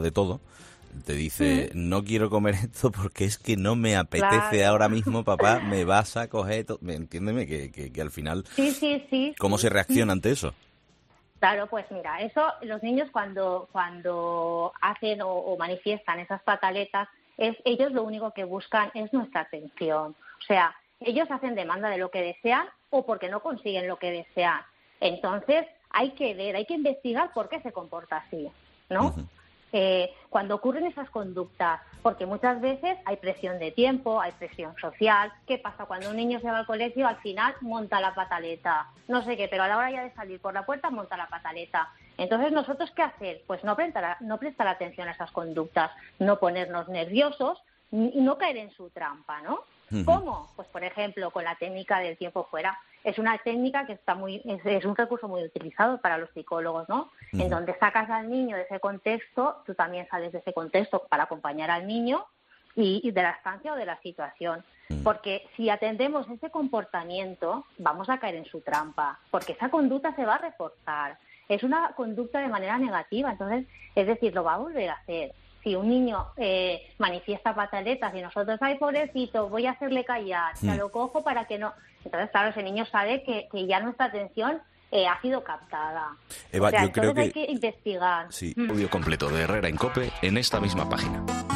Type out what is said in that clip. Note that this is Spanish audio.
de todo. Te dice, no quiero comer esto porque es que no me apetece ahora mismo, papá, me vas a coger... Entiéndeme que al final... Sí. ¿Cómo se reacciona ante eso? Claro, pues mira, eso los niños cuando hacen o manifiestan esas pataletas, ellos lo único que buscan es nuestra atención. O sea, ellos hacen demanda de lo que desean o porque no consiguen lo que desean. Entonces, hay que ver, hay que investigar por qué se comporta así, ¿no? Uh-huh. Cuando ocurren esas conductas, porque muchas veces hay presión de tiempo, hay presión social. ¿Qué pasa? Cuando un niño se va al colegio, al final monta la pataleta, no sé qué, pero a la hora ya de salir por la puerta monta la pataleta. Entonces, ¿nosotros qué hacer? Pues no prestar atención a esas conductas, no ponernos nerviosos y no caer en su trampa, ¿no? Uh-huh. ¿Cómo? Pues, por ejemplo, con la técnica del tiempo fuera. Es una técnica que es un recurso muy utilizado para los psicólogos, ¿no? Uh-huh. En donde sacas al niño de ese contexto, tú también sales de ese contexto para acompañar al niño y de la estancia o de la situación. Uh-huh. Porque si atendemos ese comportamiento, vamos a caer en su trampa, porque esa conducta se va a reforzar. Es una conducta de manera negativa, entonces, es decir, lo va a volver a hacer. Si un niño manifiesta pataletas y nosotros, ay, pobrecito, voy a hacerle callar, ya lo cojo para que no... Entonces, claro, ese niño sabe que ya nuestra atención ha sido captada. Eva, o sea, yo creo que hay que investigar. Sí, audio completo de Herrera en COPE en esta misma página.